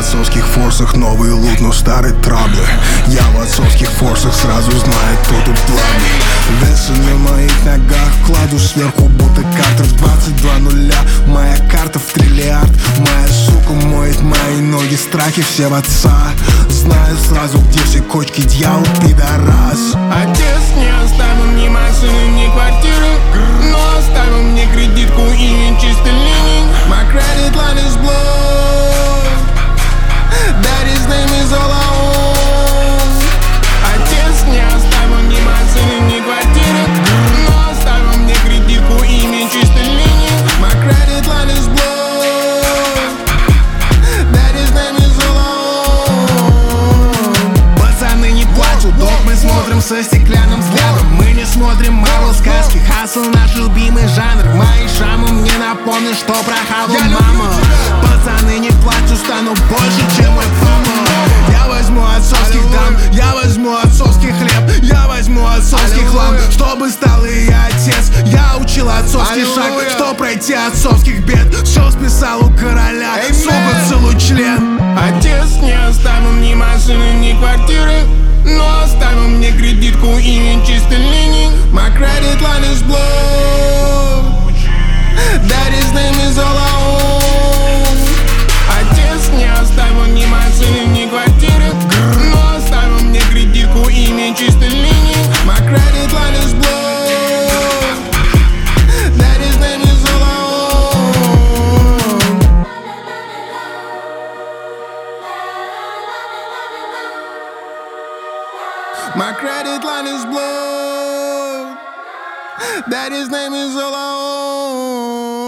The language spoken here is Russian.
отцовских форсах новый лут, но старый траблы. Я в отцовских форсах, сразу знает, кто тут главный. Весы на моих ногах, кладу сверху будто Картер в 22:0. Моя карта в триллиард, моя сука моет мои ноги, страхи все в отца. Знаю сразу, где все кочки, дьявол, пидорас. Отец не оставил ни машины, ни квартиры, но оставил мне кредитку и чистый линий. My credit line is blood, that his name is all I own. Отец не оставил ни машины, ни квартиры, но оставил мне кредитку и чистой линии. My credit line is blood, that his name is all I own. Пацаны не плачут, долг мы смотрим со стеклянным взглядом. Мы не смотрим Марвел сказки, хасл наш любимый жанр. Мои шрамы мне напомнят, что прохавал мама. Пацаны не плачут, стану больше, чем мой папа. Я возьму отцовских дам, я возьму отцовский хлеб, я возьму отцовский хлам, чтобы стал и я отец. Я учил отцовский шаг, что пройти отцовских бед. Все списал у короля, сука, целый член. Отец не оставил ни машины, ни квартиры, но оставил мне кредитку и чистой линии. My credit line is blood, that his name is all I own. Отец не оставил ни машины, ни квартиры, но оставил мне кредитку и чистой линии. My credit line is blood, that his name is all I own. My credit line is blood, that his name is all I own.